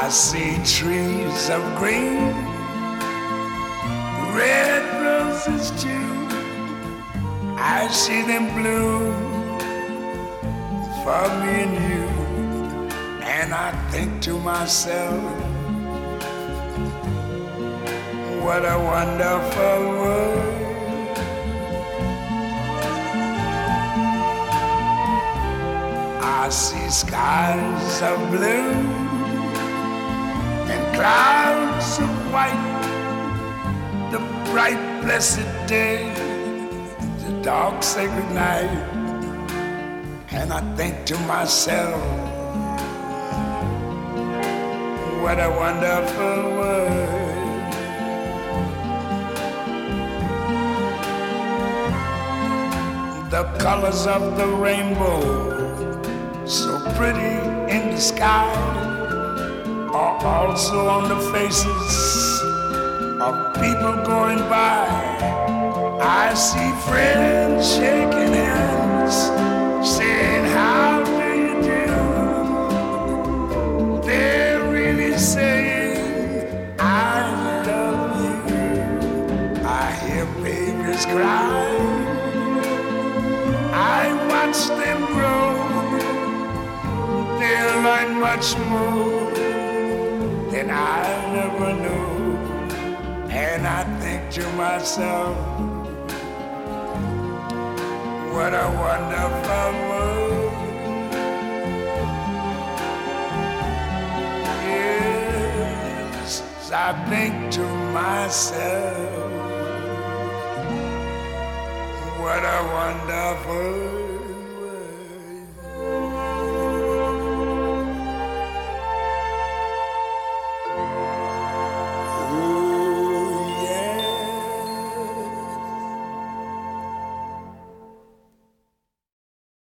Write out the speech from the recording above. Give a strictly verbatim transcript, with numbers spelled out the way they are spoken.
I see trees of green, red roses too. I see them bloom for me and you. And I think to myself, what a wonderful world. I see skies of blue and clouds of white, the bright blessed day, the dark sacred night. And I think to myself, what a wonderful world. The colors of the rainbow, so pretty in the sky, are also on the faces of people going by. I see friends shaking hands, saying, how do you do? They're really saying, I love you. I hear babies cry, I watch them grow. They'll learn much more than I never knew. And I think to myself, what a wonderful world. Yes, I think to myself, what a wonderful